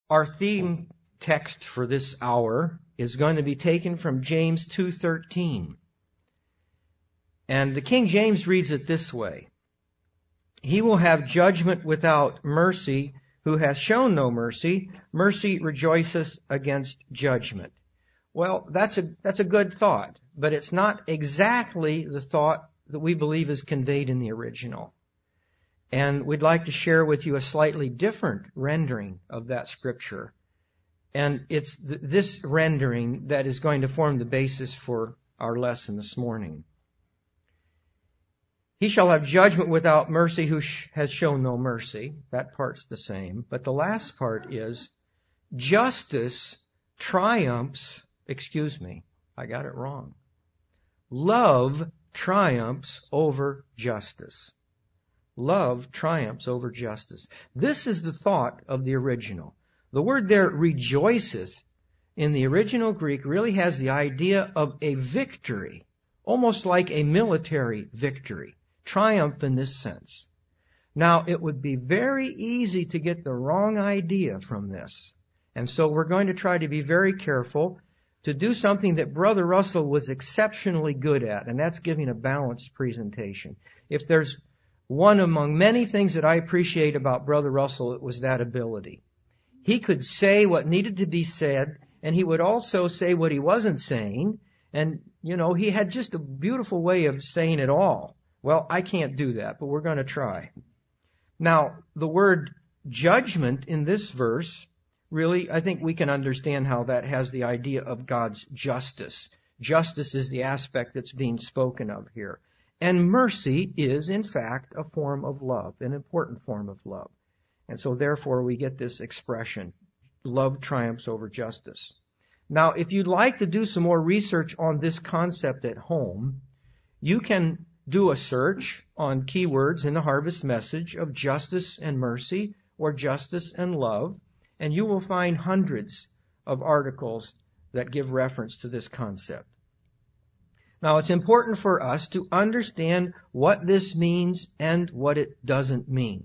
Our theme text for this hour is going to be taken from James 2:13. And the King James reads it this way: He will have judgment without mercy who hath shown no mercy. Mercy rejoiceth against judgment. Well, that's a good thought, but it's not exactly the thought that we believe is conveyed in the original. And we'd like to share with you a slightly different rendering of that scripture. And it's this rendering that is going to form the basis for our lesson this morning. He shall have judgment without mercy who has shown no mercy. That part's the same. But the last part is, justice triumphs, I got it wrong. Love triumphs over justice. Love triumphs over justice. This is the thought of the original. The word there, rejoiceth, in the original Greek really has the idea of a victory, almost like a military victory. Triumph in this sense. Now, it would be very easy to get the wrong idea from this. And so we're going to try to be very careful to do something that Brother Russell was exceptionally good at, and that's giving a balanced presentation. If there's one among many things that I appreciate about Brother Russell, it was that ability. He could say what needed to be said, and he would also say what he wasn't saying. And, he had just a beautiful way of saying it all. Well, I can't do that, but we're going to try. Now, the word judgment in this verse, really, I think we can understand how that has the idea of God's justice. Justice is the aspect that's being spoken of here. And mercy is, in fact, a form of love, an important form of love. And so, therefore, we get this expression, love triumphs over justice. Now, if you'd like to do some more research on this concept at home, you can do a search on keywords in the Harvest Message of justice and mercy or justice and love, and you will find hundreds of articles that give reference to this concept. Now, it's important for us to understand what this means and what it doesn't mean.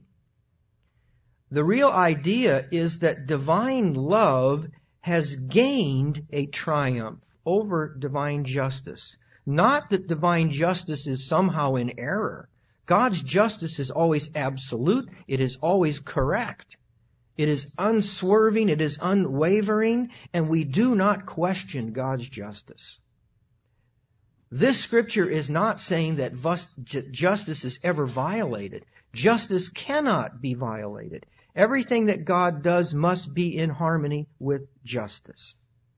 The real idea is that divine love has gained a triumph over divine justice. Not that divine justice is somehow in error. God's justice is always absolute. It is always correct. It is unswerving. It is unwavering. And we do not question God's justice. This scripture is not saying that justice is ever violated. Justice cannot be violated. Everything that God does must be in harmony with justice.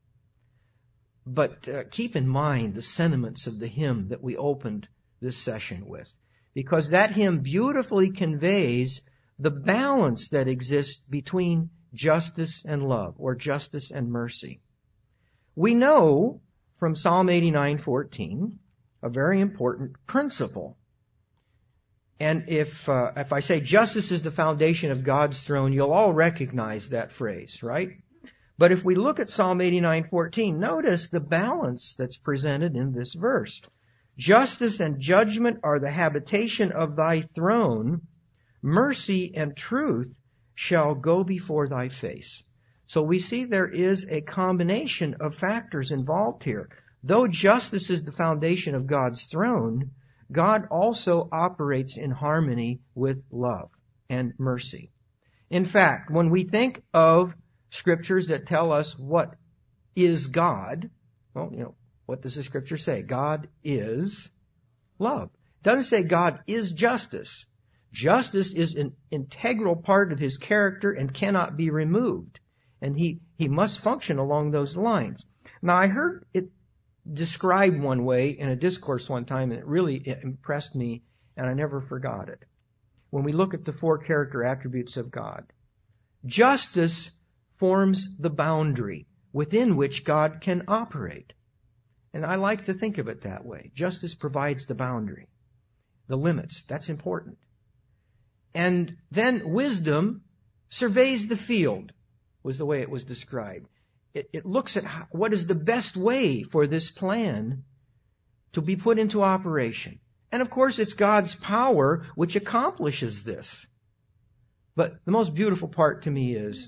But keep in mind the sentiments of the hymn that we opened this session with, because that hymn beautifully conveys the balance that exists between justice and love, or justice and mercy. We know from Psalm 89:14 a very important principle. And if I say justice is the foundation of God's throne, you'll all recognize that phrase, right? But if we look at Psalm 89:14, notice the balance that's presented in this verse. Justice and judgment are the habitation of thy throne. Mercy and truth shall go before thy face. So we see there is a combination of factors involved here. Though justice is the foundation of God's throne, God also operates in harmony with love and mercy. In fact, when we think of scriptures that tell us what is God, well, what does the scripture say? God is love. It doesn't say God is justice. Justice is an integral part of his character and cannot be removed. And he must function along those lines. Now, I heard it described one way in a discourse one time, and it really impressed me, and I never forgot it. When we look at the four character attributes of God, justice forms the boundary within which God can operate. And I like to think of it that way. Justice provides the boundary, the limits. That's important. And then wisdom surveys the field, was the way it was described. It looks at what is the best way for this plan to be put into operation. And of course, it's God's power which accomplishes this. But the most beautiful part to me is that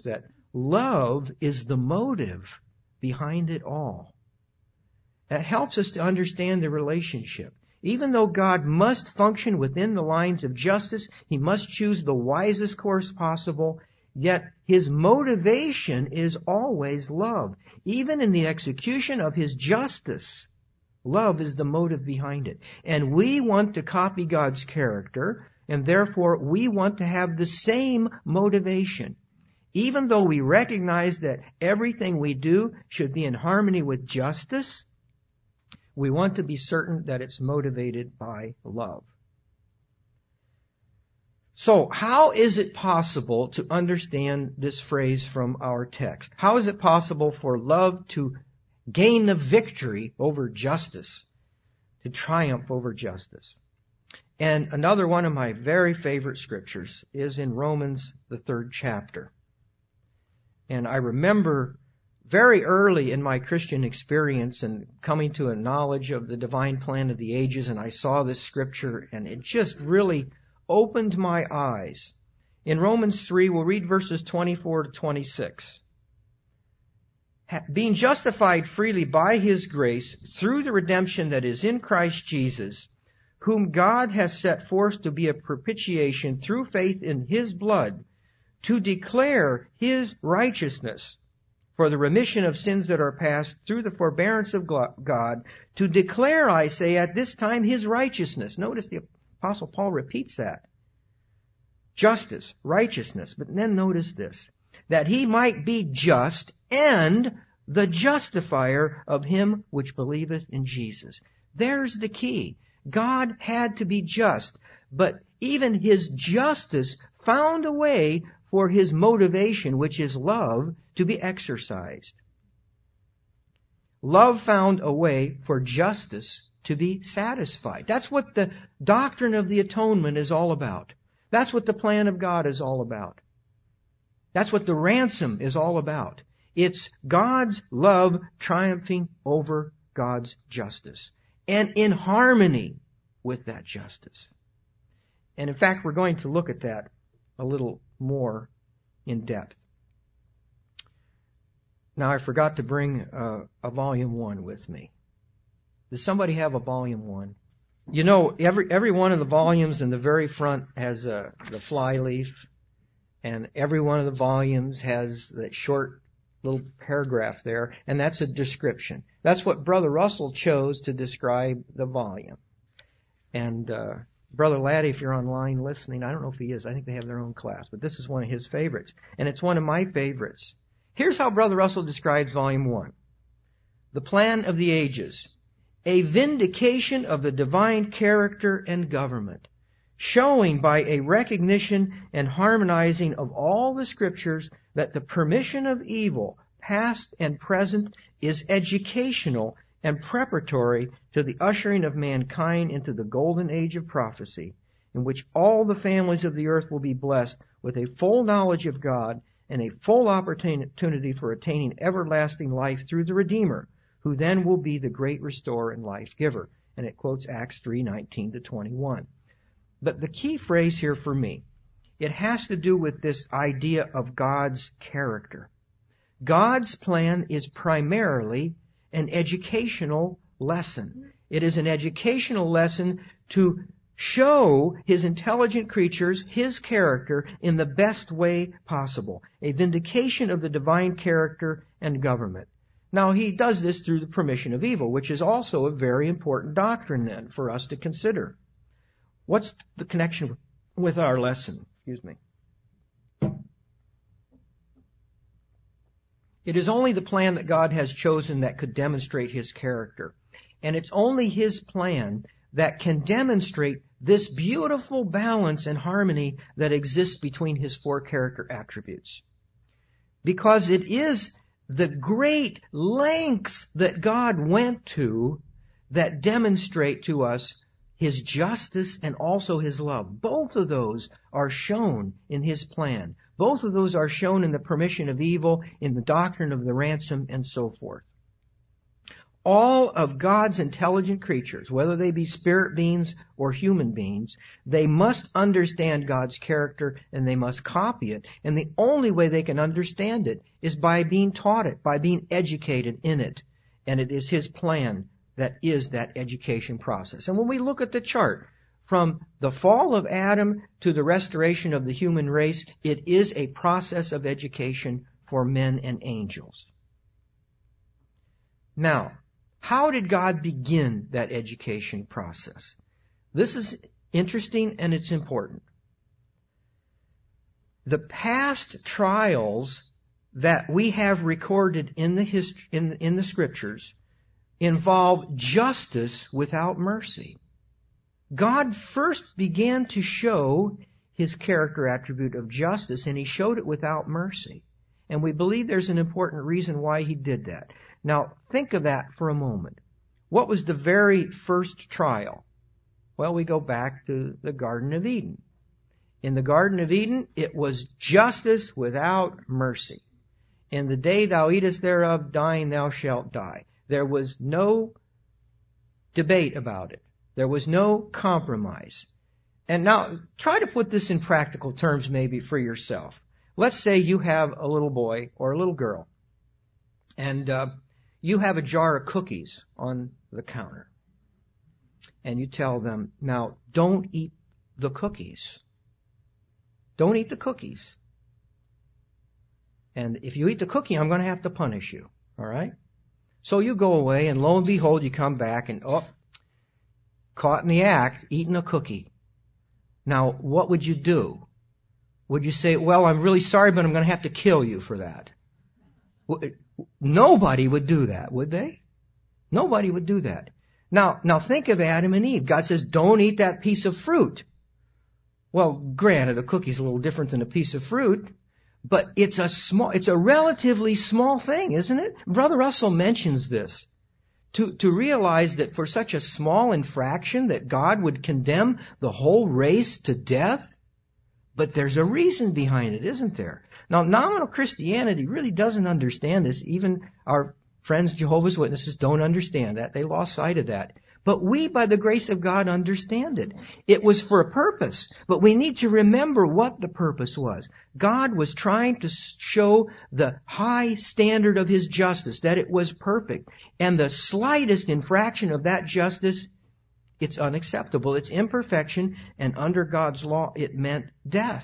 love is the motive behind it all. That helps us to understand the relationship. Even though God must function within the lines of justice, He must choose the wisest course possible, yet His motivation is always love. Even in the execution of His justice, love is the motive behind it. And we want to copy God's character, and therefore we want to have the same motivation. Even though we recognize that everything we do should be in harmony with justice, we want to be certain that it's motivated by love. So, how is it possible to understand this phrase from our text? How is it possible for love to gain the victory over justice, to triumph over justice? And another one of my very favorite scriptures is in Romans, the 3rd chapter. And I remember very early in my Christian experience and coming to a knowledge of the divine plan of the ages, and I saw this scripture, and it just really opened my eyes. In Romans 3, we'll read verses 24 to 26. Being justified freely by His grace through the redemption that is in Christ Jesus, whom God has set forth to be a propitiation through faith in His blood, to declare His righteousness for the remission of sins that are past through the forbearance of God, to declare, I say, at this time His righteousness. Notice the Apostle Paul repeats that. Justice, righteousness. But then notice this, that He might be just and the justifier of him which believeth in Jesus. There's the key. God had to be just, but even His justice found a way for His motivation, which is love, to be exercised. Love found a way for justice to be satisfied. That's what the doctrine of the atonement is all about. That's what the plan of God is all about. That's what the ransom is all about. It's God's love triumphing over God's justice, and in harmony with that justice. And in fact, we're going to look at that a little more in depth. Now, I forgot to bring a volume 1 with me. Does somebody have a volume 1? You know, every one of the volumes in the very front has the fly leaf, and every one of the volumes has that short little paragraph there, and that's a description. That's what Brother Russell chose to describe the volume. And Brother Laddie, if you're online listening, I don't know if he is. I think they have their own class, but this is one of his favorites, and it's one of my favorites. Here's how Brother Russell describes Volume 1. The plan of the ages. A vindication of the divine character and government, showing by a recognition and harmonizing of all the scriptures that the permission of evil, past and present, is educational and preparatory to the ushering of mankind into the golden age of prophecy, in which all the families of the earth will be blessed with a full knowledge of God and a full opportunity for attaining everlasting life through the Redeemer, who then will be the great restorer and life giver. And it quotes Acts 3:19 to 21. But the key phrase here for me, it has to do with this idea of God's character. God's plan is primarily an educational lesson. It is an educational lesson to show His intelligent creatures His character in the best way possible. A vindication of the divine character and government. Now, He does this through the permission of evil, which is also a very important doctrine then for us to consider. What's the connection with our lesson? Excuse me. It is only the plan that God has chosen that could demonstrate His character. And it's only His plan that can demonstrate this beautiful balance and harmony that exists between His four character attributes. Because it is the great lengths that God went to that demonstrate to us His justice and also His love. Both of those are shown in His plan. Both of those are shown in the permission of evil, in the doctrine of the ransom, and so forth. all of God's intelligent creatures, whether they be spirit beings or human beings, they must understand God's character and they must copy it. And the only way they can understand it is by being taught it, by being educated in it. And it is His plan that is that education process. And when we look at the chart, from the fall of Adam to the restoration of the human race, it is a process of education for men and angels. Now, how did God begin that education process? This is interesting and it's important. The past trials that we have recorded in the scriptures involve justice without mercy. God first began to show His character attribute of justice, and He showed it without mercy. And we believe there's an important reason why He did that. Now, think of that for a moment. What was the very first trial? Well, we go back to the Garden of Eden. In the Garden of Eden, it was justice without mercy. In the day thou eatest thereof, dying thou shalt die. There was no debate about it. There was no compromise. And now, try to put this in practical terms maybe for yourself. Let's say you have a little boy or a little girl, and you have a jar of cookies on the counter. And you tell them, now, don't eat the cookies. Don't eat the cookies. And if you eat the cookie, I'm going to have to punish you. All right? So you go away, and lo and behold, you come back, and caught in the act, eating a cookie. Now, what would you do? Would you say, well, I'm really sorry, but I'm going to have to kill you for that? Nobody would do that, would they? Nobody would do that. Now think of Adam and Eve. God says, don't eat that piece of fruit. Well, granted, a cookie's a little different than a piece of fruit, but it's a relatively small thing, isn't it? Brother Russell mentions this. To realize that for such a small infraction that God would condemn the whole race to death, but there's a reason behind it, isn't there? Now, nominal Christianity really doesn't understand this. Even our friends, Jehovah's Witnesses, don't understand that. They lost sight of that. But we, by the grace of God, understand it. It was for a purpose, but we need to remember what the purpose was. God was trying to show the high standard of His justice, that it was perfect. And the slightest infraction of that justice, it's unacceptable. It's imperfection, and under God's law, it meant death.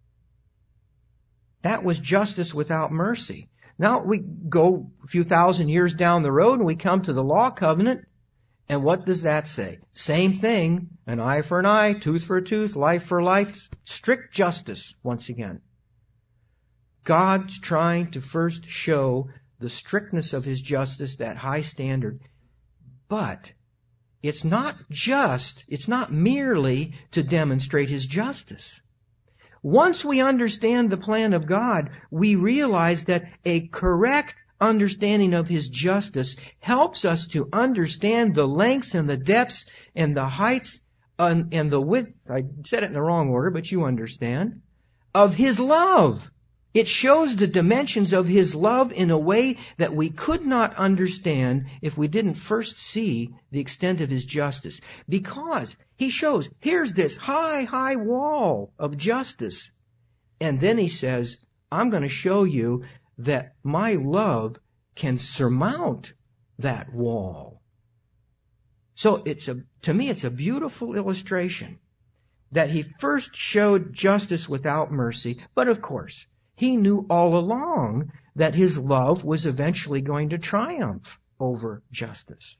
That was justice without mercy. Now we go a few thousand years down the road and we come to the law covenant. And what does that say? Same thing. An eye for an eye, tooth for a tooth, life for life. Strict justice once again. God's trying to first show the strictness of His justice, that high standard. But it's not merely to demonstrate His justice. Once we understand the plan of God, we realize that a correct understanding of His justice helps us to understand the lengths and the depths and the heights and the width, I said it in the wrong order, but you understand, of His love. It shows the dimensions of His love in a way that we could not understand if we didn't first see the extent of His justice. Because He shows, here's this high wall of justice. And then He says, I'm going to show you that my love can surmount that wall. So to me, it's a beautiful illustration that He first showed justice without mercy, but of course, He knew all along that His love was eventually going to triumph over justice.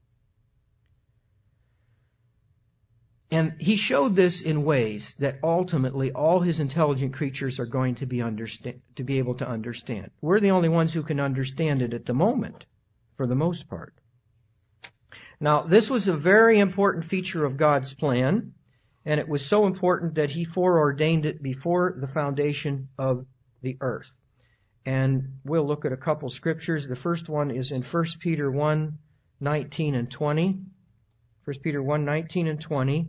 And He showed this in ways that ultimately all His intelligent creatures are going to be able to understand. We're the only ones who can understand it at the moment, for the most part. Now, this was a very important feature of God's plan, and it was so important that He foreordained it before the foundation of the earth. And we'll look at a couple scriptures. The first one is in 1 Peter 1:19 and 20. 1 Peter 1:19 and 20.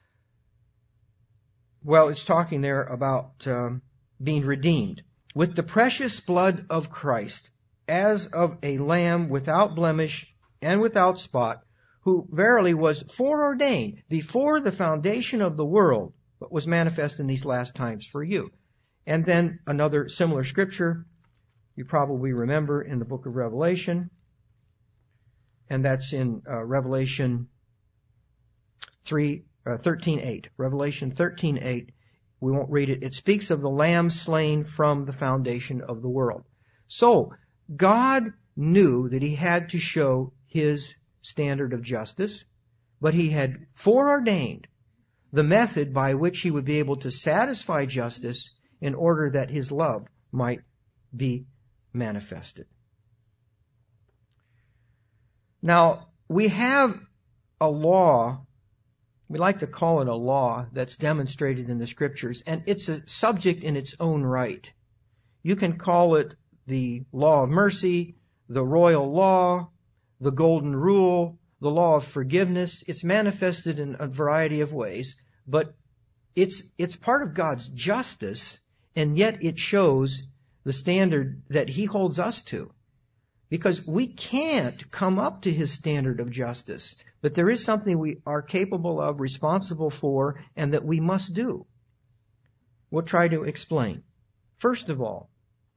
Well, it's talking there about being redeemed. With the precious blood of Christ, as of a lamb without blemish and without spot, who verily was foreordained before the foundation of the world, but was manifest in these last times for you. And then another similar scripture you probably remember in the book of Revelation, and that's in Revelation 13:8. Revelation 13:8. We won't read it. It speaks of the Lamb slain from the foundation of the world. So, God knew that He had to show His standard of justice, but He had foreordained the method by which He would be able to satisfy justice in order that His love might be manifested. Now, we have a law, we like to call it a law, that's demonstrated in the Scriptures, and it's a subject in its own right. You can call it the law of mercy, the royal law, the golden rule, the law of forgiveness. It's manifested in a variety of ways, but it's part of God's justice, and yet it shows the standard that He holds us to. Because we can't come up to His standard of justice, but there is something we are capable of, responsible for, and that we must do. We'll try to explain. First of all,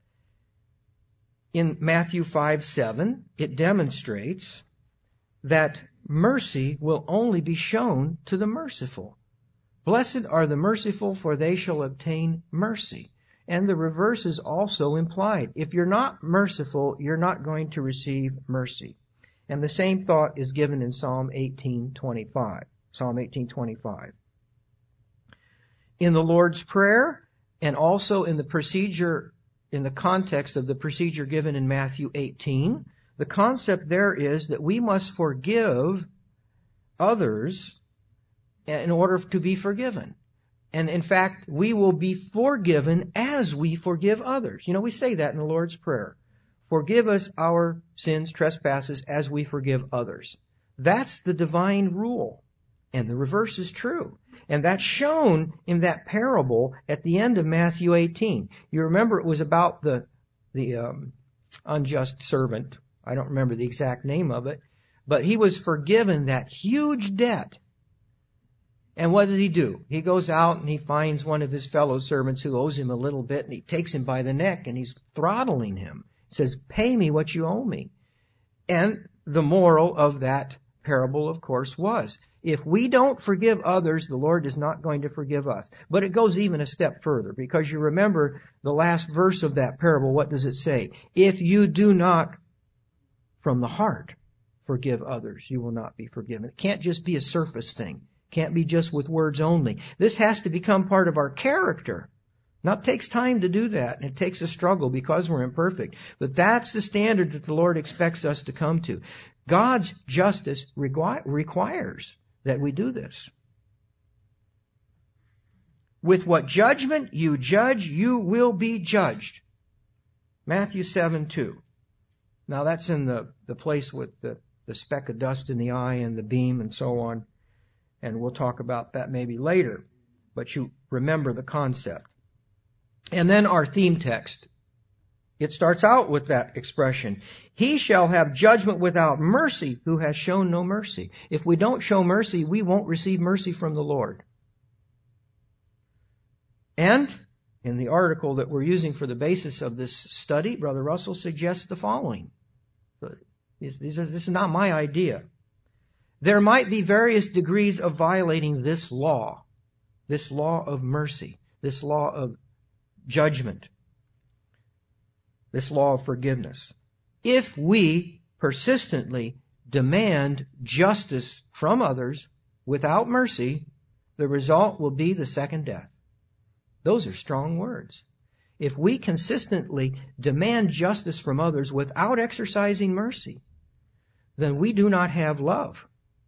in Matthew 5:7, it demonstrates that mercy will only be shown to the merciful. Blessed are the merciful, for they shall obtain mercy. And the reverse is also implied. If you're not merciful, you're not going to receive mercy. And the same thought is given in Psalm 18:25. Psalm 18:25. In the Lord's Prayer, and also in the procedure, in the context of the procedure given in Matthew 18, the concept there is that we must forgive others in order to be forgiven. And in fact, we will be forgiven as we forgive others. You know, we say that in the Lord's Prayer. Forgive us our sins, trespasses, as we forgive others. That's the divine rule. And the reverse is true. And that's shown in that parable at the end of Matthew 18. You remember it was about the unjust servant. I don't remember the exact name of it. But he was forgiven that huge debt. And what did he do? He goes out and he finds one of his fellow servants who owes him a little bit, and he takes him by the neck and he's throttling him. He says, "Pay me what you owe me." And the moral of that parable, of course, was, if we don't forgive others, the Lord is not going to forgive us. But it goes even a step further, because you remember the last verse of that parable. What does it say? If you do not from the heart forgive others, you will not be forgiven. It can't just be a surface thing. Can't be just with words only. This has to become part of our character. Now, it takes time to do that, and it takes a struggle because we're imperfect. But that's the standard that the Lord expects us to come to. God's justice requires that we do this. With what judgment you judge, you will be judged. Matthew 7:2. Now, that's in the place with the speck of dust in the eye and the beam and so on. And we'll talk about that maybe later. But you remember the concept. And then our theme text. It starts out with that expression. He shall have judgment without mercy who has shown no mercy. If we don't show mercy, we won't receive mercy from the Lord. And in the article that we're using for the basis of this study, Brother Russell suggests the following. This is not my idea. There might be various degrees of violating this law of mercy, this law of judgment, this law of forgiveness. If we persistently demand justice from others without mercy, the result will be the second death. Those are strong words. If we consistently demand justice from others without exercising mercy, then we do not have love.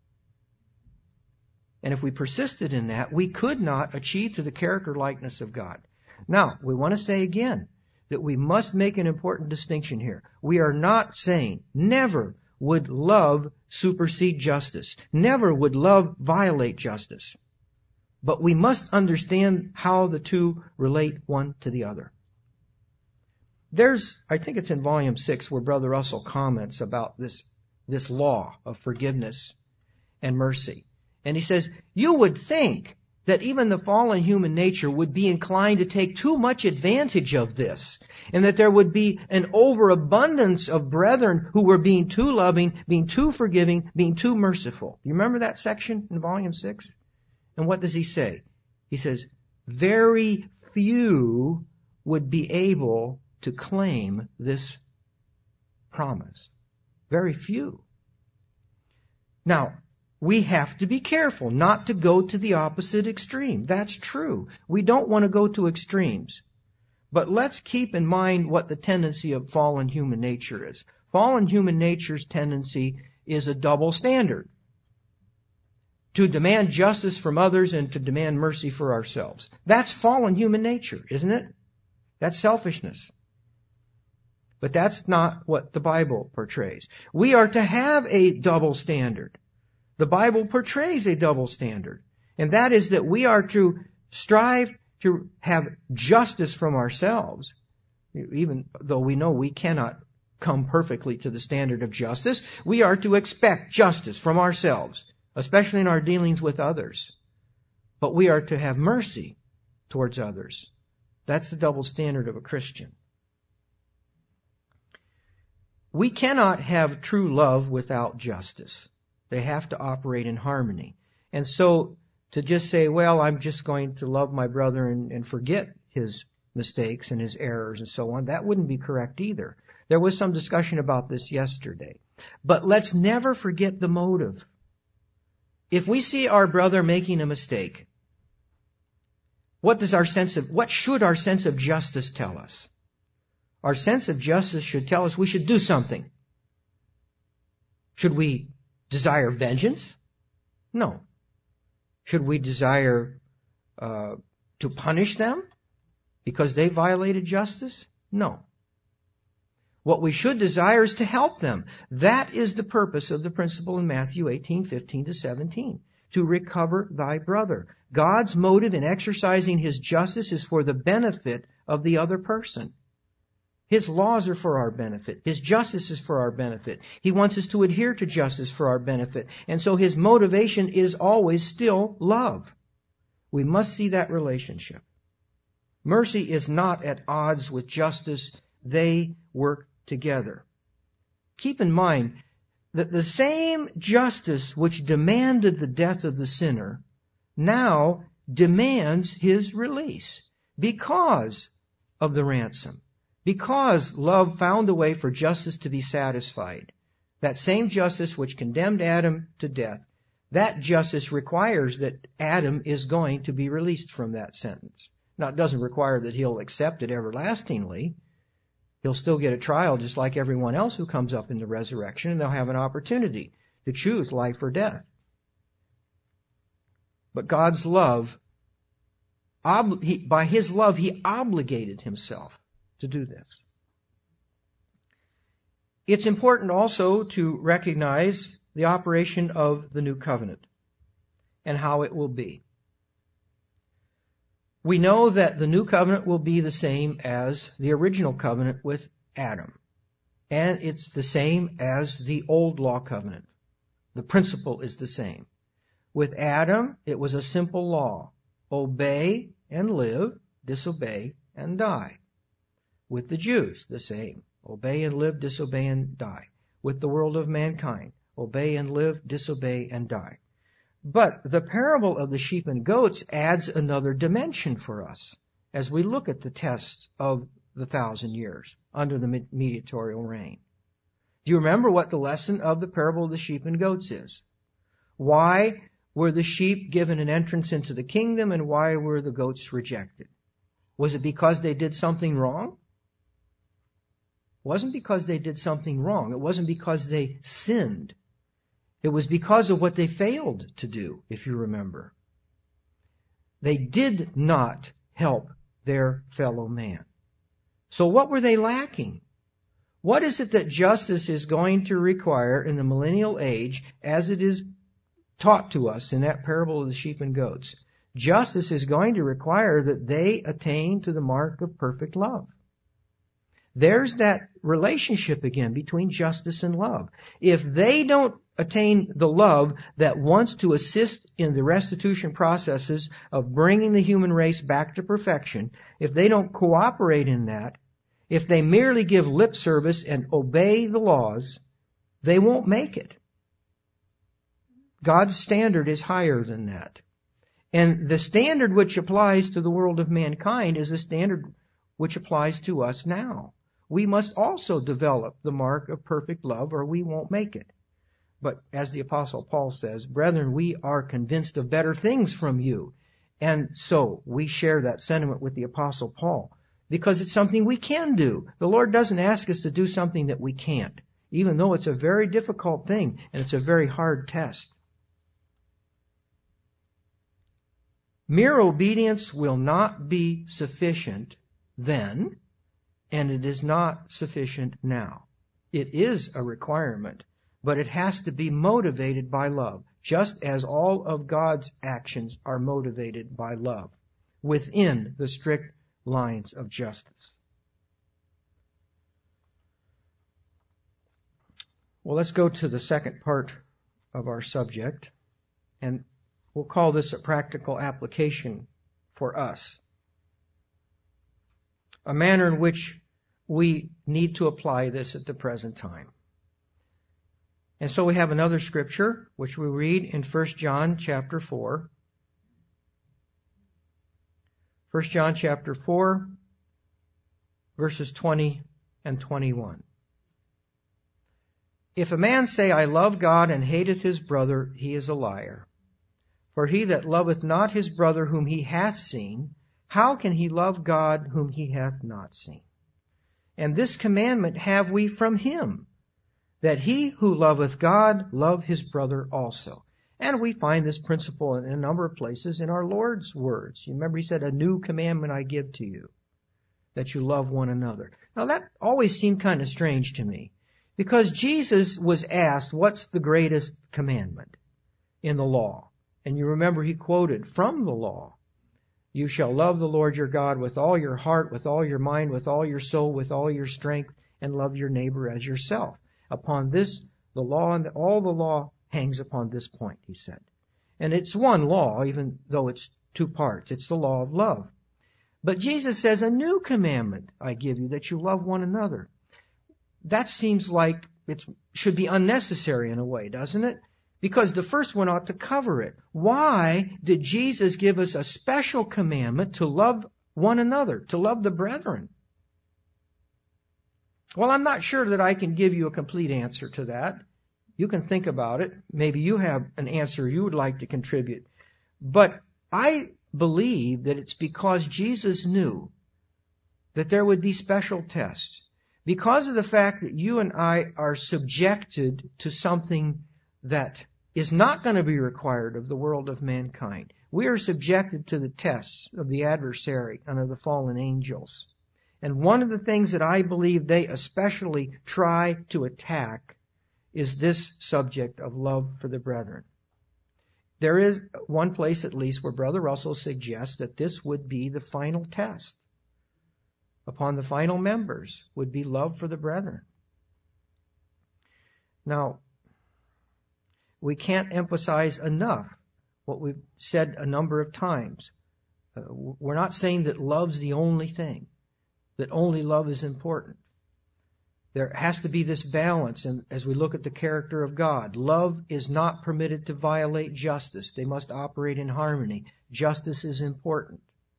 And if we persisted in that, we could not achieve to the character likeness of God. Now, we want to say again that we must make an important distinction here. We are not saying never would love supersede justice. Never would love violate justice. But we must understand how the two relate one to the other. I think it's in volume 6 where Brother Russell comments about this this law of forgiveness and mercy. And he says, you would think that even the fallen human nature would be inclined to take too much advantage of this, and that there would be an overabundance of brethren who were being too loving, being too forgiving, being too merciful. You remember that section in volume 6? And what does he say? He says, very few would be able to claim this promise. Very few. Now, we have to be careful not to go to the opposite extreme. That's true. We don't want to go to extremes. But let's keep in mind what the tendency of fallen human nature is. Fallen human nature's tendency is a double standard. To demand justice from others and to demand mercy for ourselves. That's fallen human nature, isn't it? That's selfishness. But that's not what the Bible portrays. We are to have a double standard. The Bible portrays a double standard. And that is that we are to strive to have justice from ourselves, even though we know we cannot come perfectly to the standard of justice. We are to expect justice from ourselves, especially in our dealings with others. But we are to have mercy towards others. That's the double standard of a Christian. We cannot have true love without justice. They have to operate in harmony. And so to just say, well, I'm just going to love my brother and forget his mistakes and his errors and so on, that wouldn't be correct either. There was some discussion about this yesterday. But let's never forget the motive. If we see our brother making a mistake, what should our sense of justice tell us? Our sense of justice should tell us we should do something. Should we desire vengeance? No. Should we desire to punish them because they violated justice? No. What we should desire is to help them. That is the purpose of the principle in Matthew 18:15-17. To recover thy brother. God's motive in exercising His justice is for the benefit of the other person. His laws are for our benefit. His justice is for our benefit. He wants us to adhere to justice for our benefit. And so His motivation is always still love. We must see that relationship. Mercy is not at odds with justice. They work together. Keep in mind that the same justice which demanded the death of the sinner now demands his release because of the ransom. Because love found a way for justice to be satisfied. That same justice which condemned Adam to death, that justice requires that Adam is going to be released from that sentence. Now, it doesn't require that he'll accept it everlastingly. He'll still get a trial just like everyone else who comes up in the resurrection, and they'll have an opportunity to choose life or death. But God's love, by His love, He obligated Himself to do this. It's important also to recognize the operation of the new covenant and how it will be. We know that the new covenant will be the same as the original covenant with Adam. And it's the same as the old law covenant. The principle is the same. With Adam, it was a simple law. Obey and live, disobey and die. With the Jews, the same. Obey and live, disobey and die. With the world of mankind, obey and live, disobey and die. But the parable of the sheep and goats adds another dimension for us as we look at the test of the 1,000 years under the mediatorial reign. Do you remember what the lesson of the parable of the sheep and goats is? Why were the sheep given an entrance into the kingdom and why were the goats rejected? Was it because they did something wrong? It wasn't because they did something wrong. It wasn't because they sinned. It was because of what they failed to do, if you remember. They did not help their fellow man. So what were they lacking? What is it that justice is going to require in the millennial age as it is taught to us in that parable of the sheep and goats? Justice is going to require that they attain to the mark of perfect love. There's that relationship again between justice and love. If they don't attain the love that wants to assist in the restitution processes of bringing the human race back to perfection, if they don't cooperate in that, if they merely give lip service and obey the laws, they won't make it. God's standard is higher than that. And the standard which applies to the world of mankind is a standard which applies to us now. We must also develop the mark of perfect love or we won't make it. But as the Apostle Paul says, brethren, we are convinced of better things from you. And so we share that sentiment with the Apostle Paul because it's something we can do. The Lord doesn't ask us to do something that we can't, even though it's a very difficult thing and it's a very hard test. Mere obedience will not be sufficient then, and it is not sufficient now. It is a requirement, but it has to be motivated by love, just as all of God's actions are motivated by love, within the strict lines of justice. Well, let's go to the second part of our subject, and we'll call this a practical application for us. A manner in which we need to apply this at the present time. And so we have another scripture, which we read in 1 John chapter 4. 1 John chapter 4, verses 20 and 21. If a man say, I love God, and hateth his brother, he is a liar. For he that loveth not his brother whom he hath seen, how can he love God whom he hath not seen? And this commandment have we from him, that he who loveth God love his brother also. And we find this principle in a number of places in our Lord's words. You remember he said, a new commandment I give to you, that you love one another. Now that always seemed kind of strange to me, because Jesus was asked, what's the greatest commandment in the law? And you remember he quoted from the law, you shall love the Lord your God with all your heart, with all your mind, with all your soul, with all your strength, and love your neighbor as yourself. Upon this, the law and all the law hangs upon this point, he said. And it's one law, even though it's two parts. It's the law of love. But Jesus says, a new commandment I give you, that you love one another. That seems like it should be unnecessary in a way, doesn't it? Because the first one ought to cover it. Why did Jesus give us a special commandment to love one another, to love the brethren? Well, I'm not sure that I can give you a complete answer to that. You can think about it. Maybe you have an answer you would like to contribute. But I believe that it's because Jesus knew that there would be special tests. Because of the fact that you and I are subjected to something that is not going to be required of the world of mankind. We are subjected to the tests of the adversary and of the fallen angels. And one of the things that I believe they especially try to attack is this subject of love for the brethren. There is one place at least where Brother Russell suggests that this would be the final test upon the final members, would be love for the brethren. Now, we can't emphasize enough what we've said a number of times. We're not saying that love's the only thing, that only love is important. There has to be this balance, and as we look at the character of God, love is not permitted to violate justice. They must operate in harmony. Justice is important.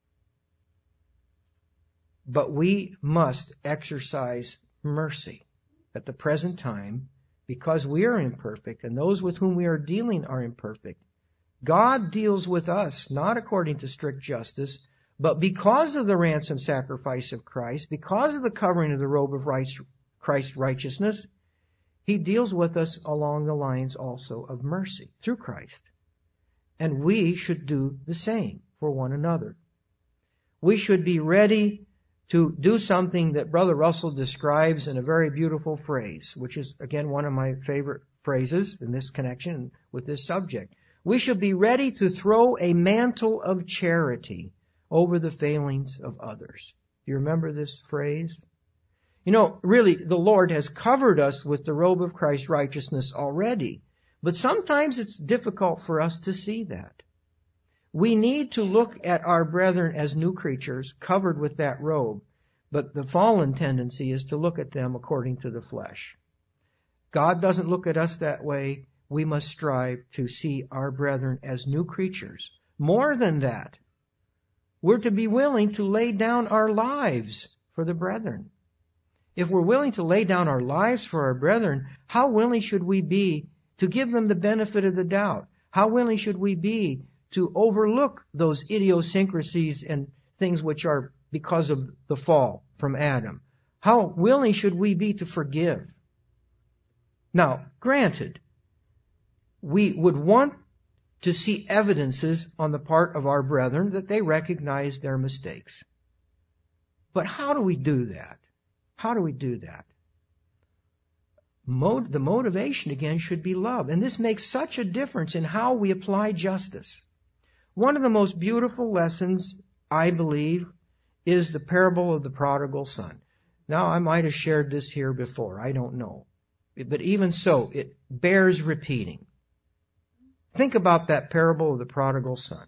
But we must exercise mercy at the present time, because we are imperfect and those with whom we are dealing are imperfect. God deals with us not according to strict justice, but because of the ransom sacrifice of Christ, because of the covering of the robe of Christ's righteousness, He deals with us along the lines also of mercy through Christ. And we should do the same for one another. We should be ready to do something that Brother Russell describes in a very beautiful phrase, which is, again, one of my favorite phrases in this connection with this subject. We should be ready to throw a mantle of charity over the failings of others. Do you remember this phrase? You know, really, the Lord has covered us with the robe of Christ's righteousness already. But sometimes it's difficult for us to see that. We need to look at our brethren as new creatures covered with that robe. But the fallen tendency is to look at them according to the flesh. God doesn't look at us that way. We must strive to see our brethren as new creatures. More than that, we're to be willing to lay down our lives for the brethren. If we're willing to lay down our lives for our brethren, how willing should we be to give them the benefit of the doubt? How willing should we be to overlook those idiosyncrasies and things which are because of the fall from Adam? How willing should we be to forgive? Now, granted, we would want to see evidences on the part of our brethren that they recognize their mistakes. But how do we do that? How do we do that? The motivation, again, should be love. And this makes such a difference in how we apply justice. One of the most beautiful lessons, I believe, is the parable of the prodigal son. Now, I might have shared this here before. I don't know. But even so, it bears repeating. Think about that parable of the prodigal son.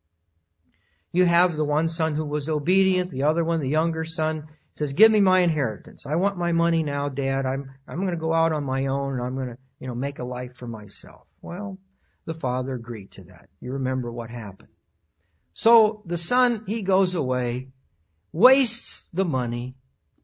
You have the one son who was obedient, the other one, the younger son, says, "Give me my inheritance. I want my money now, Dad. I'm going to go out on my own and I'm going to, make a life for myself." Well, the father agreed to that. You remember what happened. So the son, he goes away, wastes the money.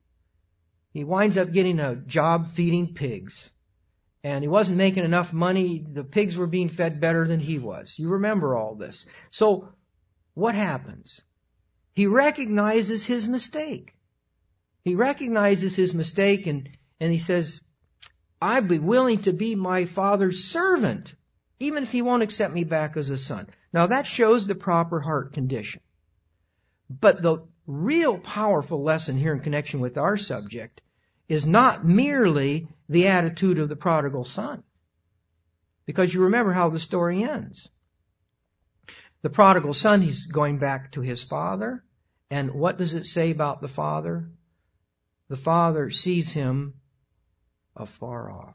He winds up getting a job feeding pigs. And he wasn't making enough money. The pigs were being fed better than he was. You remember all this. So what happens? He recognizes his mistake. He recognizes his mistake and he says, "I'd be willing to be my father's servant, even if he won't accept me back as a son." Now that shows the proper heart condition. But the real powerful lesson here in connection with our subject is not merely the attitude of the prodigal son. Because you remember how the story ends. The prodigal son, he's going back to his father. And what does it say about the father? The father sees him afar off.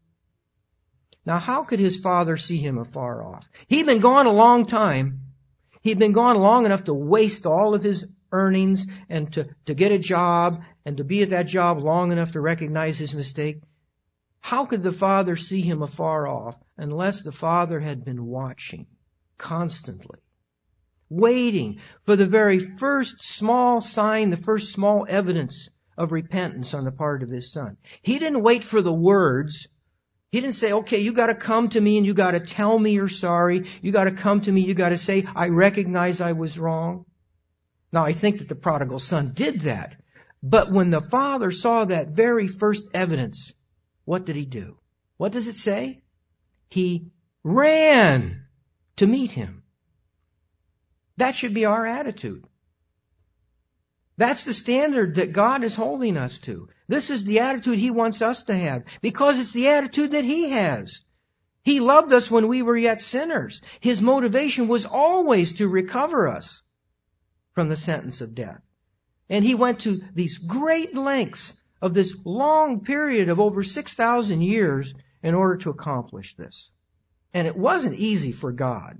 Now, how could his father see him afar off? He'd been gone a long time. He'd been gone long enough to waste all of his earnings and to get a job and to be at that job long enough to recognize his mistake. How could the father see him afar off unless the father had been watching constantly, waiting for the very first small sign, the first small evidence of repentance on the part of his son? He didn't wait for the words. He didn't say, "Okay, you got to come to me and you got to tell me you're sorry. You got to come to me. You got to say, I recognize I was wrong." Now, I think that the prodigal son did that. But when the father saw that very first evidence, what did he do? What does it say? He ran to meet him. That should be our attitude. That's the standard that God is holding us to. This is the attitude He wants us to have, because it's the attitude that He has. He loved us when we were yet sinners. His motivation was always to recover us from the sentence of death. And He went to these great lengths of this long period of over 6,000 years in order to accomplish this. And it wasn't easy for God.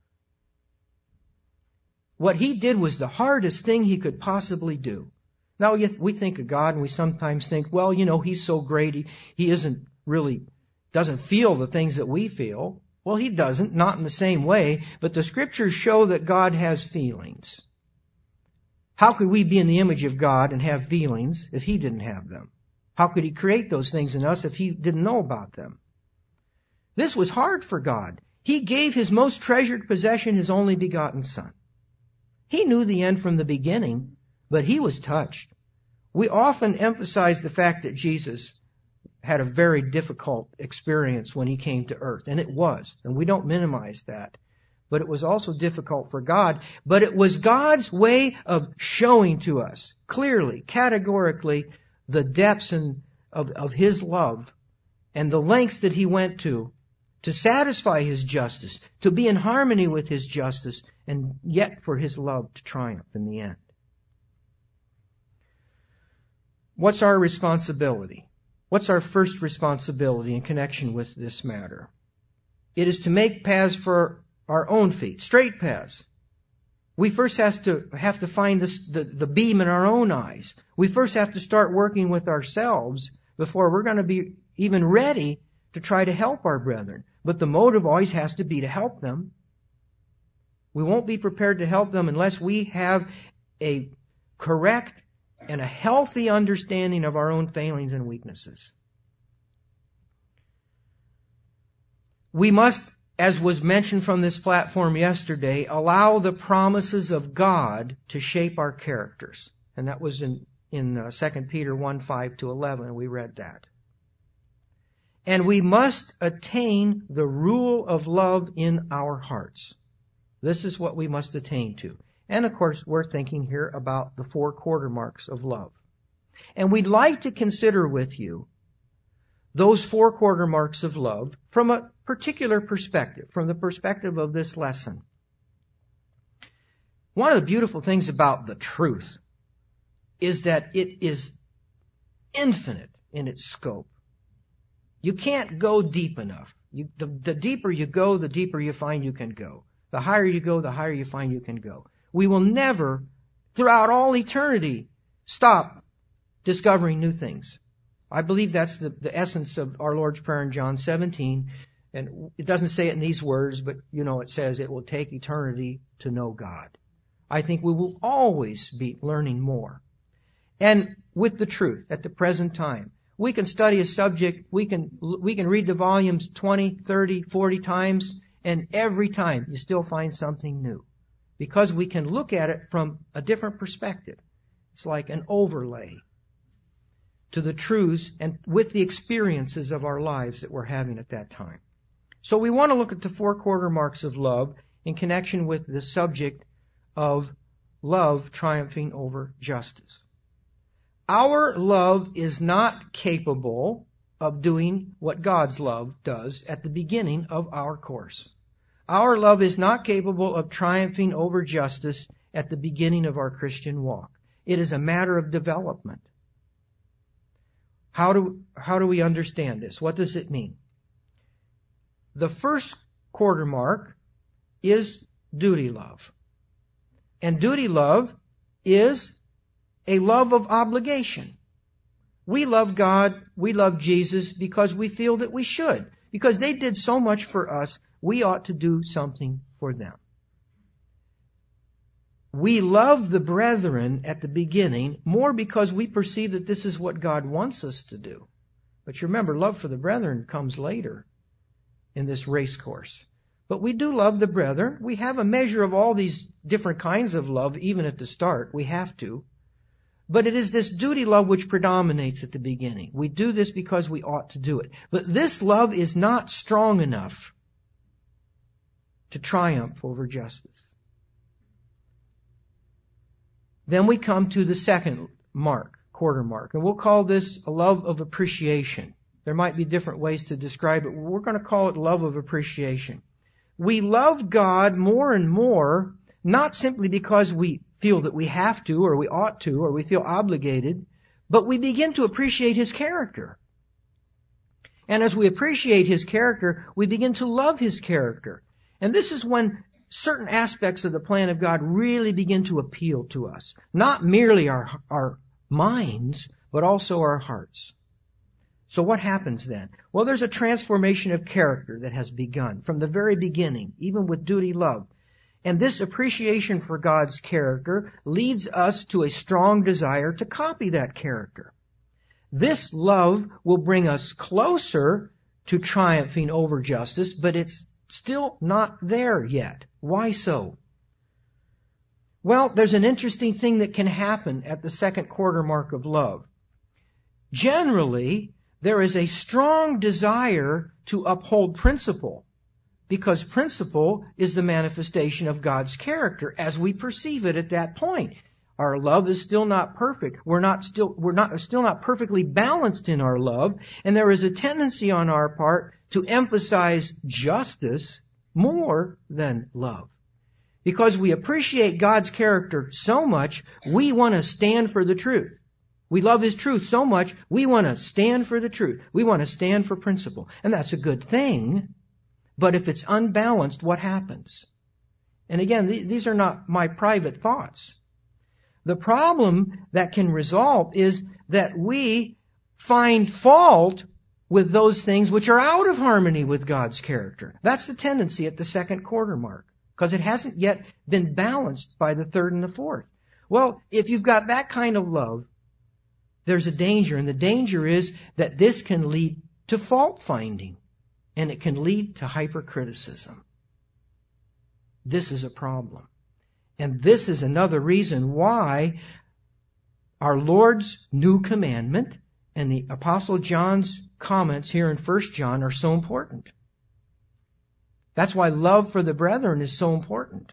What He did was the hardest thing He could possibly do. Now, we think of God and we sometimes think, well, He's so great, He doesn't feel the things that we feel. Well, He doesn't, not in the same way, but the Scriptures show that God has feelings. How could we be in the image of God and have feelings if He didn't have them? How could He create those things in us if He didn't know about them? This was hard for God. He gave His most treasured possession, His only begotten Son. He knew the end from the beginning, but He was touched. We often emphasize the fact that Jesus had a very difficult experience when He came to earth, and it was, and we don't minimize that. But it was also difficult for God, but it was God's way of showing to us clearly, categorically, the depths of His love and the lengths that He went to satisfy His justice, to be in harmony with His justice, and yet for His love to triumph in the end. What's our responsibility? What's our first responsibility in connection with this matter? It is to make paths for our own feet, straight paths. We first have to find the beam in our own eyes. We first have to start working with ourselves before we're going to be even ready to try to help our brethren. But the motive always has to be to help them. We won't be prepared to help them unless we have a correct and a healthy understanding of our own failings and weaknesses. We must, as was mentioned from this platform yesterday, allow the promises of God to shape our characters. And that was in 2 Peter 1:5-11. We read that. And we must attain the rule of love in our hearts. This is what we must attain to. And of course, we're thinking here about the 4 quarter marks of love. And we'd like to consider with you those 4 quarter marks of love from a particular perspective, from the perspective of this lesson. One of the beautiful things about the truth is that it is infinite in its scope. You can't go deep enough. The deeper you go, the deeper you find you can go. The higher you go, the higher you find you can go. We will never, throughout all eternity, stop discovering new things. I believe that's the essence of our Lord's Prayer in John 17. And it doesn't say it in these words, but it says it will take eternity to know God. I think we will always be learning more. And with the truth at the present time, we can study a subject, we can read the volumes 20, 30, 40 times, and every time you still find something new. Because we can look at it from a different perspective. It's like an overlay to the truths and with the experiences of our lives that we're having at that time. So we want to look at the 4 quarter marks of love in connection with the subject of love triumphing over justice. Our love is not capable of doing what God's love does at the beginning of our course. Our love is not capable of triumphing over justice at the beginning of our Christian walk. It is a matter of development. How do we understand this? What does it mean? The first quarter mark is duty love. And duty love is a love of obligation. We love God, we love Jesus because we feel that we should. Because they did so much for us, we ought to do something for them. We love the brethren at the beginning more because we perceive that this is what God wants us to do. But you remember, love for the brethren comes later in this race course. But we do love the brethren. We have a measure of all these different kinds of love, even at the start. We have to. But it is this duty love which predominates at the beginning. We do this because we ought to do it. But this love is not strong enough to triumph over justice. Then we come to the second mark, quarter mark, and we'll call this a love of appreciation. There might be different ways to describe it. We're going to call it love of appreciation. We love God more and more, not simply because we feel that we have to, or we ought to, or we feel obligated, but we begin to appreciate His character. And as we appreciate His character, we begin to love His character. And this is when certain aspects of the plan of God really begin to appeal to us. Not merely our minds, but also our hearts. So what happens then? Well, there's a transformation of character that has begun from the very beginning, even with duty love. And this appreciation for God's character leads us to a strong desire to copy that character. This love will bring us closer to triumphing over justice, but it's still not there yet. Why so? Well, there's an interesting thing that can happen at the second quarter mark of love. Generally, there is a strong desire to uphold principle, because principle is the manifestation of God's character as we perceive it at that point. Our love is still not perfect. We're still not perfectly balanced in our love, and there is a tendency on our part to emphasize justice more than love. Because we appreciate God's character so much, we want to stand for the truth. We love His truth so much, we want to stand for the truth. We want to stand for principle. And that's a good thing. But if it's unbalanced, what happens? And again, these are not my private thoughts. The problem that can result is that we find fault with those things which are out of harmony with God's character. That's the tendency at the second quarter mark, because it hasn't yet been balanced by the third and the fourth. Well, if you've got that kind of love, there's a danger, and the danger is that this can lead to fault finding, and it can lead to hypercriticism. This is a problem. And this is another reason why our Lord's new commandment and the Apostle John's comments here in 1 John are so important. That's why love for the brethren is so important.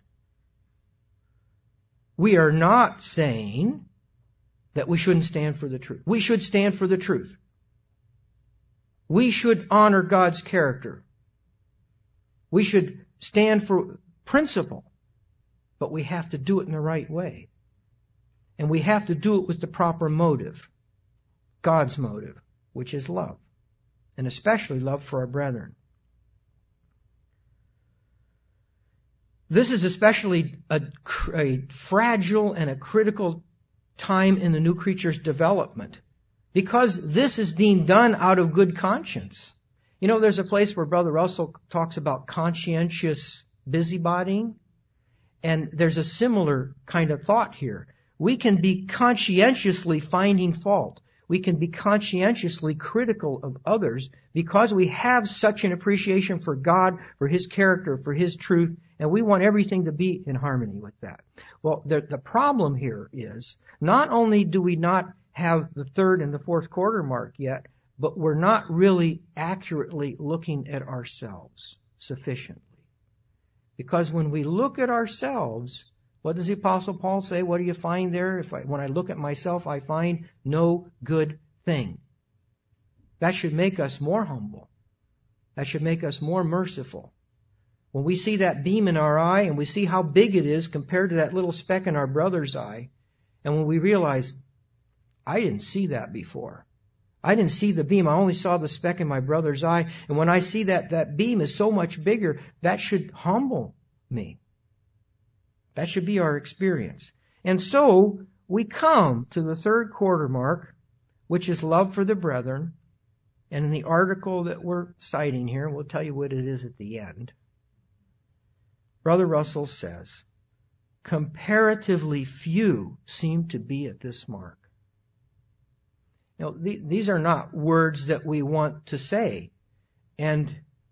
We are not saying that we shouldn't stand for the truth. We should stand for the truth. We should honor God's character. We should stand for principle. But we have to do it in the right way. And we have to do it with the proper motive. God's motive, which is love. And especially love for our brethren. This is especially a fragile and a critical time in the new creature's development, because this is being done out of good conscience. You know, there's a place where Brother Russell talks about conscientious busybodying, and there's a similar kind of thought here. We can be conscientiously finding fault. We can be conscientiously critical of others because we have such an appreciation for God, for His character, for His truth, and we want everything to be in harmony with that. Well, the problem here is not only do we not have the third and the fourth quarter mark yet, but we're not really accurately looking at ourselves sufficiently. Because when we look at ourselves, what does the Apostle Paul say? What do you find there? When I look at myself, I find no good thing. That should make us more humble. That should make us more merciful. When we see that beam in our eye and we see how big it is compared to that little speck in our brother's eye, and when we realize, I didn't see that before. I didn't see the beam. I only saw the speck in my brother's eye. And when I see that beam is so much bigger, that should humble me. That should be our experience. And so we come to the third quarter mark, which is love for the brethren. And in the article that we're citing here, we'll tell you what it is at the end. Brother Russell says, comparatively few seem to be at this mark. You know, these are not words that we want to say. And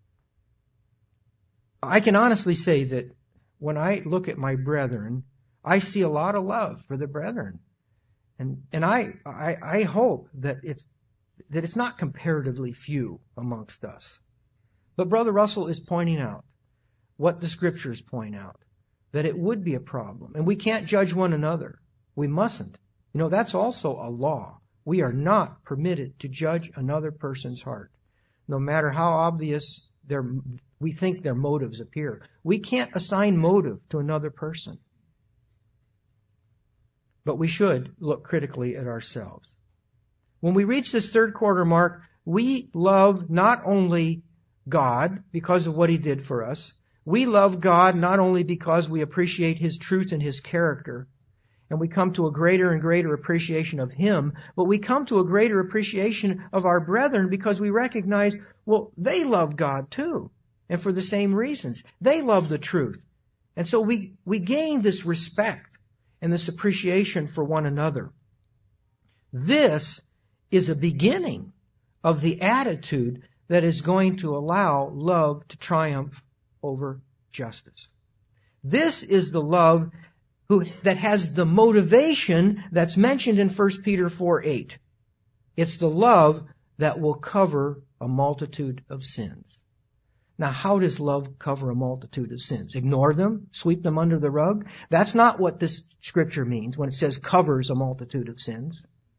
I can honestly say that when I look at my brethren, I see a lot of love for the brethren. And I hope that it's not comparatively few amongst us. But Brother Russell is pointing out what the Scriptures point out, that it would be a problem. And we can't judge one another. We mustn't. You know, that's also a law. We are not permitted to judge another person's heart, no matter how obvious we think their motives appear. We can't assign motive to another person. But we should look critically at ourselves. When we reach this third quarter mark, we love not only God because of what He did for us. We love God not only because we appreciate His truth and His character, and we come to a greater and greater appreciation of Him, but we come to a greater appreciation of our brethren because we recognize, well, they love God too. And for the same reasons. They love the truth. And so we gain this respect and this appreciation for one another. This is a beginning of the attitude that is going to allow love to triumph over justice. This is the love that has the motivation that's mentioned in 1 Peter 4:8. It's the love that will cover a multitude of sins. Now, how does love cover a multitude of sins? Ignore them? Sweep them under the rug? That's not what this scripture means when it says covers a multitude of sins.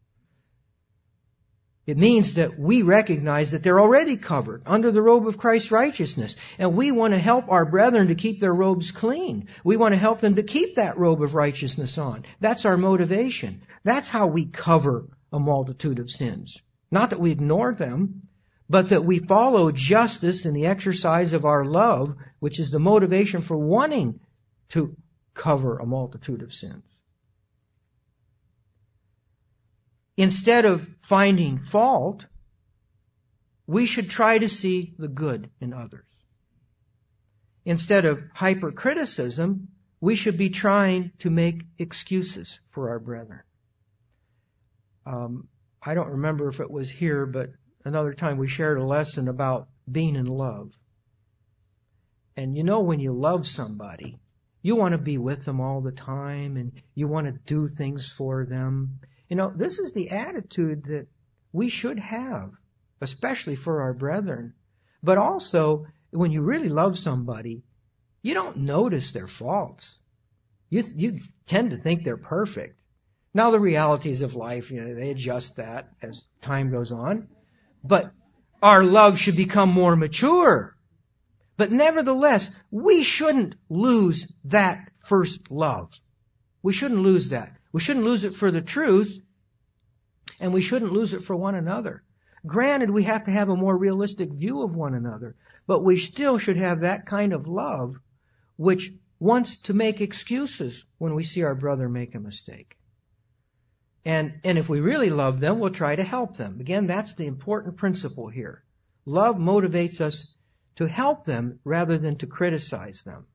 It means that we recognize that they're already covered under the robe of Christ's righteousness. And we want to help our brethren to keep their robes clean. We want to help them to keep that robe of righteousness on. That's our motivation. That's how we cover a multitude of sins. Not that we ignore them, but that we follow justice in the exercise of our love, which is the motivation for wanting to cover a multitude of sins. Instead of finding fault, we should try to see the good in others. Instead of hypercriticism, we should be trying to make excuses for our brethren. I don't remember if it was here, but another time we shared a lesson about being in love. And you know, when you love somebody, you want to be with them all the time and you want to do things for them. You know, this is the attitude that we should have, especially for our brethren. But also, when you really love somebody, you don't notice their faults. You tend to think they're perfect. Now, the realities of life, they adjust that as time goes on. But our love should become more mature. But nevertheless, we shouldn't lose that first love. We shouldn't lose that. We shouldn't lose it for the truth, and we shouldn't lose it for one another. Granted, we have to have a more realistic view of one another, but we still should have that kind of love which wants to make excuses when we see our brother make a mistake. And if we really love them, we'll try to help them. Again, that's the important principle here. Love motivates us to help them rather than to criticize them.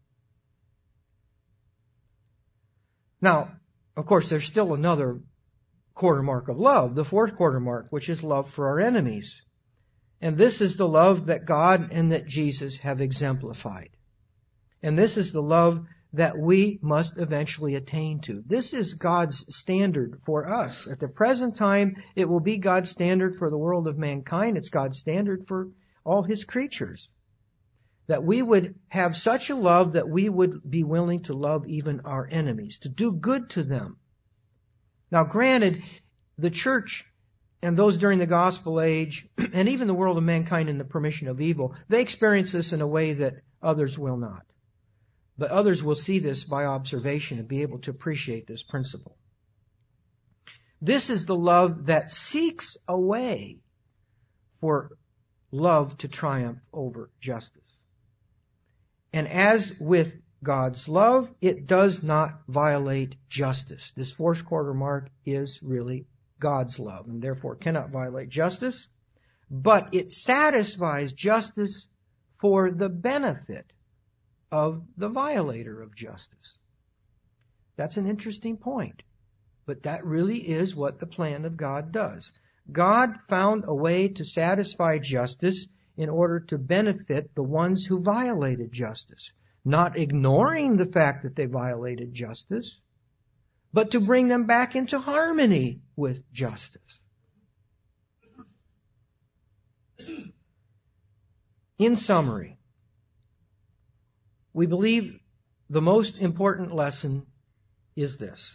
Now, of course, there's still another quarter mark of love, the fourth quarter mark, which is love for our enemies. And this is the love that God and that Jesus have exemplified. And this is the love that we must eventually attain to. This is God's standard for us. At the present time, it will be God's standard for the world of mankind. It's God's standard for all His creatures. That we would have such a love that we would be willing to love even our enemies, to do good to them. Now, granted, the church and those during the gospel age, and even the world of mankind in the permission of evil, they experience this in a way that others will not. But others will see this by observation and be able to appreciate this principle. This is the love that seeks a way for love to triumph over justice. And as with God's love, it does not violate justice. This fourth quarter mark is really God's love and therefore cannot violate justice, but it satisfies justice for the benefit of the violator of justice. That's an interesting point, but that really is what the plan of God does. God found a way to satisfy justice in order to benefit the ones who violated justice, not ignoring the fact that they violated justice, but to bring them back into harmony with justice. In summary, we believe the most important lesson is this.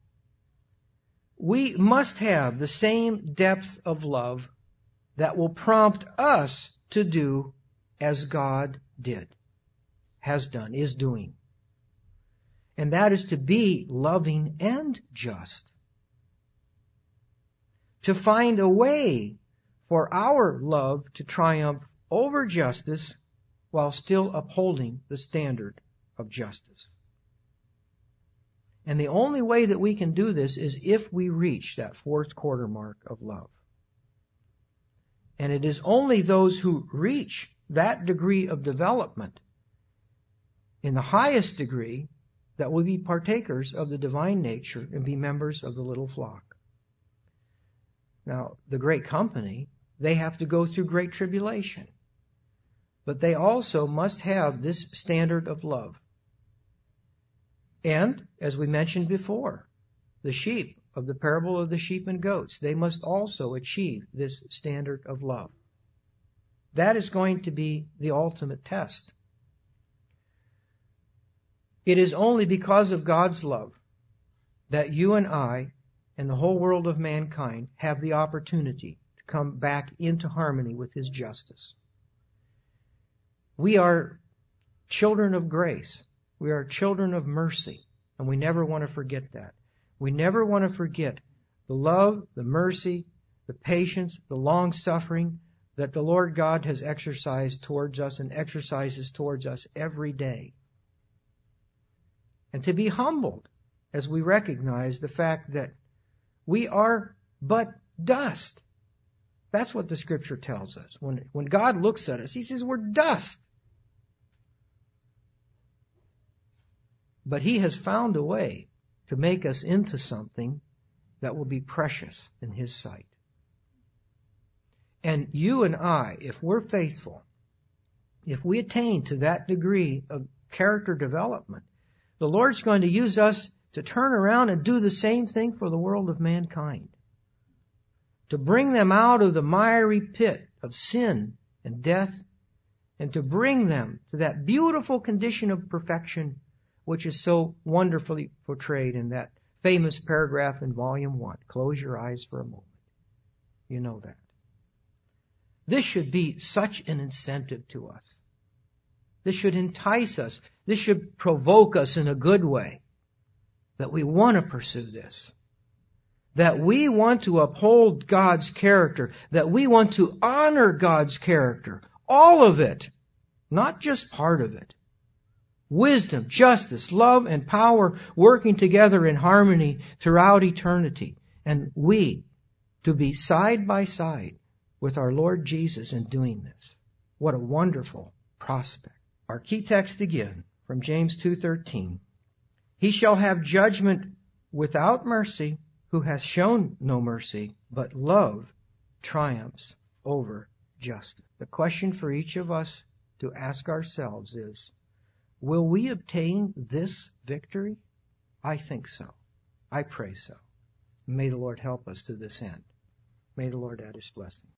We must have the same depth of love that will prompt us to do as God did, has done, is doing. And that is to be loving and just. To find a way for our love to triumph over justice while still upholding the standard of justice. And the only way that we can do this is if we reach that fourth quarter mark of love. And it is only those who reach that degree of development in the highest degree that will be partakers of the divine nature and be members of the little flock. Now, the great company, they have to go through great tribulation. But they also must have this standard of love. And, as we mentioned before, the sheep of the parable of the sheep and goats, they must also achieve this standard of love. That is going to be the ultimate test. It is only because of God's love that you and I and the whole world of mankind have the opportunity to come back into harmony with His justice. We are children of grace. We are children of mercy. And we never want to forget that. We never want to forget the love, the mercy, the patience, the long-suffering that the Lord God has exercised towards us and exercises towards us every day. And to be humbled as we recognize the fact that we are but dust. That's what the Scripture tells us. When God looks at us, He says we're dust. But He has found a way to make us into something that will be precious in His sight. And you and I, if we're faithful, if we attain to that degree of character development, the Lord's going to use us to turn around and do the same thing for the world of mankind. To bring them out of the miry pit of sin and death, and to bring them to that beautiful condition of perfection which is so wonderfully portrayed in that famous paragraph in Volume 1. Close your eyes for a moment. You know that. This should be such an incentive to us. This should entice us. This should provoke us in a good way that we want to pursue this. That we want to uphold God's character. That we want to honor God's character. All of it. Not just part of it. Wisdom, justice, love, and power working together in harmony throughout eternity. And we to be side by side with our Lord Jesus in doing this. What a wonderful prospect. Our key text again from James 2:13. He shall have judgment without mercy who hath shown no mercy, but love triumphs over justice. The question for each of us to ask ourselves is, will we obtain this victory? I think so. I pray so. May the Lord help us to this end. May the Lord add His blessing.